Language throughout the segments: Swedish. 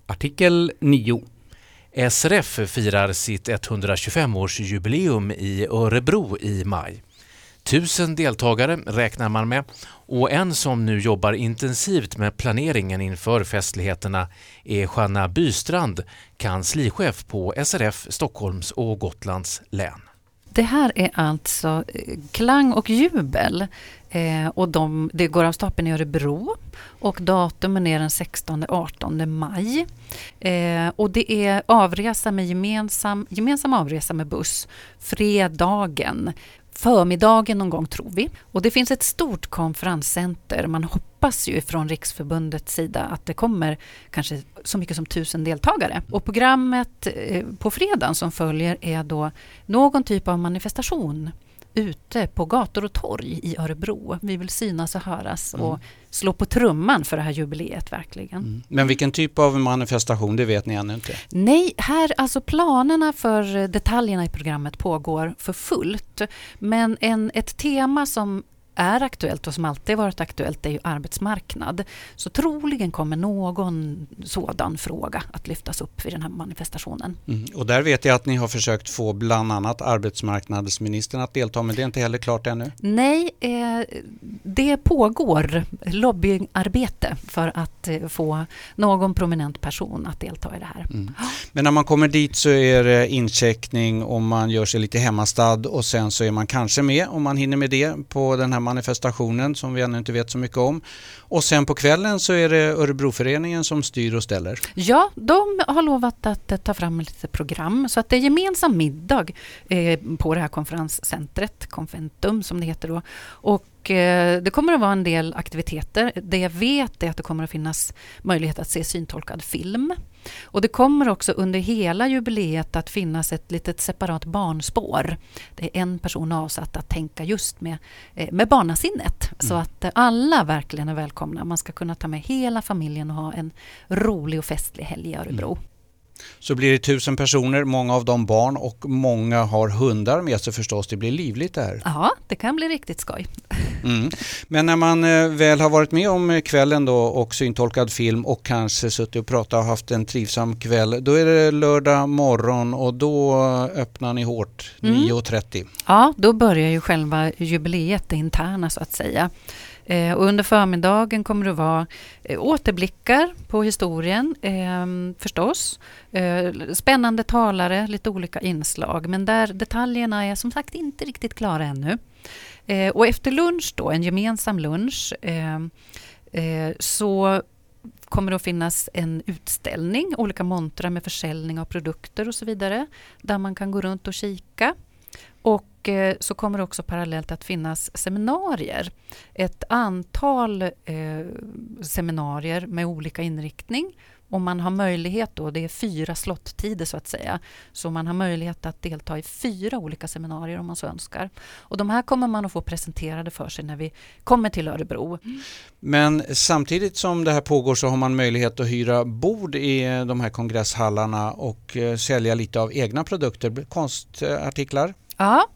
Artikel 9. SRF firar sitt 125-årsjubileum i Örebro i maj. 1000 deltagare räknar man med och en som nu jobbar intensivt med planeringen inför festligheterna är Janna Bystrand, kanslichef på SRF Stockholms och Gotlands län. Det här är alltså klang och jubel och det går av stapeln i Örebro och datumen är den 16-18 maj. Och det är avresa med gemensam avresa med buss fredagen. Förmiddagen någon gång tror vi. Och det finns ett stort konferenscenter. Man hoppas ju från Riksförbundets sida att det kommer kanske så mycket som 1000 deltagare. Och programmet på fredagen som följer är då någon typ av manifestation ute på gator och torg i Örebro. Vi vill synas och höras och slå på trumman för det här jubileet verkligen. Men vilken typ av manifestation, det vet ni ännu inte? Nej, här alltså planerna för detaljerna i programmet pågår för fullt. Men ett tema som är aktuellt och som alltid varit aktuellt är ju arbetsmarknad. Så troligen kommer någon sådan fråga att lyftas upp vid den här manifestationen. Och där vet jag att ni har försökt få bland annat arbetsmarknadsministern att delta, men det är inte heller klart ännu. Nej, det pågår lobbyarbete för att få någon prominent person att delta i det här. Men när man kommer dit så är det incheckning och man gör sig lite hemmastad och sen så är man kanske med om man hinner med det på den här manifestationen som vi ännu inte vet så mycket om. Och sen på kvällen så är det Örebroföreningen som styr och ställer. Ja, de har lovat att ta fram lite program så att det är gemensam middag på det här konferenscentret, Conventum som det heter då. Och det kommer att vara en del aktiviteter. Det jag vet är att det kommer att finnas möjlighet att se syntolkad film. Och det kommer också under hela jubileet att finnas ett litet separat barnspår. Det är en person avsatt att tänka just med barnasinnet. Så att alla verkligen är välkomna. Man ska kunna ta med hela familjen och ha en rolig och festlig helg i Örebro. Så blir det 1000 personer, många av dem barn och många har hundar med sig förstås. Det blir livligt där. Ja, det kan bli riktigt skoj. Men när man väl har varit med om kvällen då och syntolkad film och kanske suttit och pratat och haft en trivsam kväll, då är det lördag morgon och då öppnar ni hårt 9:30. Ja, då börjar ju själva jubileet, det interna så att säga. Och under förmiddagen kommer det vara återblickar på historien förstås. Spännande talare, lite olika inslag. Men där detaljerna är som sagt inte riktigt klara ännu. Och efter lunch då, en gemensam lunch, så kommer det att finnas en utställning, olika montrar med försäljning av produkter och så vidare. Där man kan gå runt och kika. Och så kommer det också parallellt att finnas seminarier. Ett antal seminarier med olika inriktning. Och man har möjlighet då, det är 4 slottider så att säga. Så man har möjlighet att delta i 4 olika seminarier om man så önskar. Och de här kommer man att få presenterade för sig när vi kommer till Örebro. Men samtidigt som det här pågår så har man möjlighet att hyra bord i de här kongresshallarna och sälja lite av egna produkter, konstartiklar. Ja,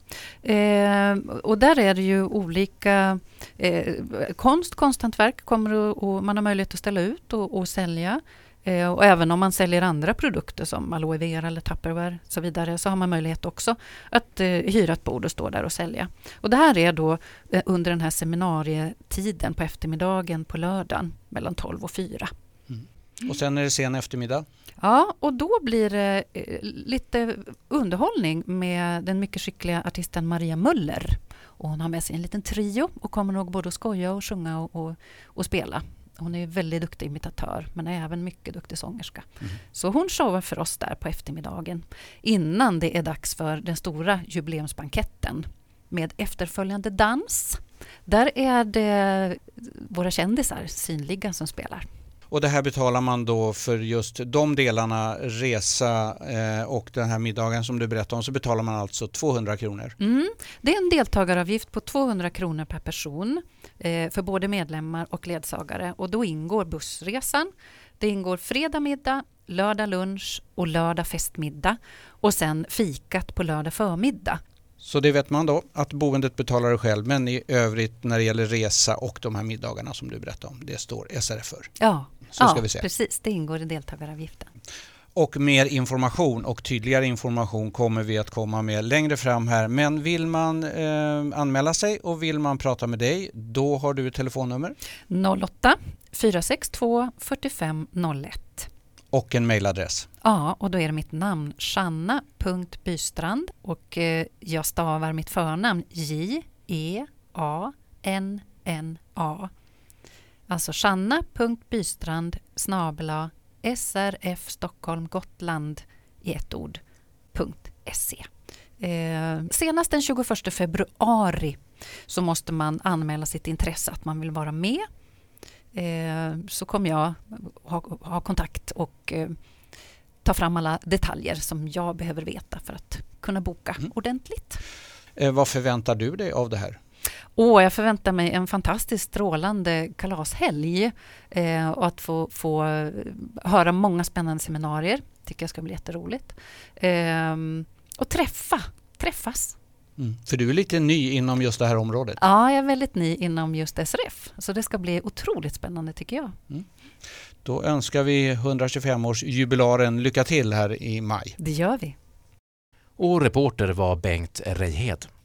och där är det ju olika konsthantverk och man har möjlighet att ställa ut och sälja. Och även om man säljer andra produkter som aloe vera eller tupperware och så vidare så har man möjlighet också att hyra ett bord och stå där och sälja. Och det här är då under den här seminarietiden på eftermiddagen på lördagen mellan 12 och 4. Och sen är det sen eftermiddag? Ja, och då blir det lite underhållning med den mycket skickliga artisten Maria Möller. Och hon har med sig en liten trio och kommer nog både att skoja och sjunga och spela. Hon är väldigt duktig imitatör men är även mycket duktig sångerska. Så hon showar för oss där på eftermiddagen innan det är dags för den stora jubileumsbanketten med efterföljande dans. Där är det våra kändisar synliga som spelar. Och det här betalar man då för just de delarna, resa och den här middagen som du berättade om, så betalar man alltså 200 kronor. Det är en deltagaravgift på 200 kronor per person för både medlemmar och ledsagare. Och då ingår bussresan, det ingår fredag middag, lördag lunch och lördag festmiddag och sen fikat på lördag förmiddag. Så det vet man då, att boendet betalar det själv, men i övrigt när det gäller resa och de här middagarna som du berättade om, det står SRF för. Ja, Så ska vi säga. Precis. Det ingår i deltagaravgiften. Och mer information och tydligare information kommer vi att komma med längre fram här. Men vill man anmäla sig och vill man prata med dig, då har du ett telefonnummer. 08 462 4501. Och en mejladress. Ja, och då är det mitt namn, Janna.Bystrand, och jag stavar mitt förnamn Jeanna. Alltså Janna.Bystrand / SRF Stockholm Gotland i ett ord .se. Senast den 21 februari så måste man anmäla sitt intresse att man vill vara med. Så kommer jag ha kontakt och ta fram alla detaljer som jag behöver veta för att kunna boka ordentligt. Vad förväntar du dig av det här? Jag förväntar mig en fantastiskt strålande kalashelg och att få höra många spännande seminarier. Tycker jag ska bli jätteroligt. Och träffas. För du är lite ny inom just det här området. Ja, jag är väldigt ny inom just SRF. Så det ska bli otroligt spännande tycker jag. Då önskar vi 125-årsjubilaren lycka till här i maj. Det gör vi. Och reporter var Bengt Reihed.